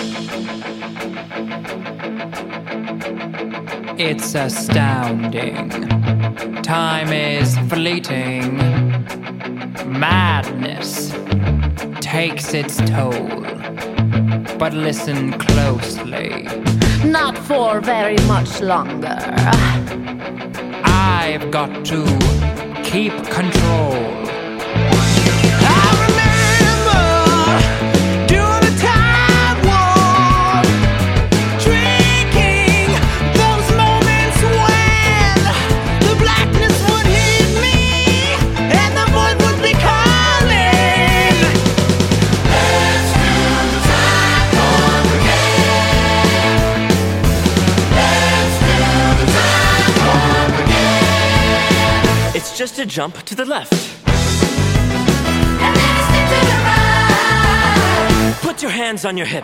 It's astounding. Time is fleeting. Madness takes its toll. But listen closely. Not for very much longer. I've got to keep control. Just a jump to the left. And then a step to the right. Put your hands on your hips.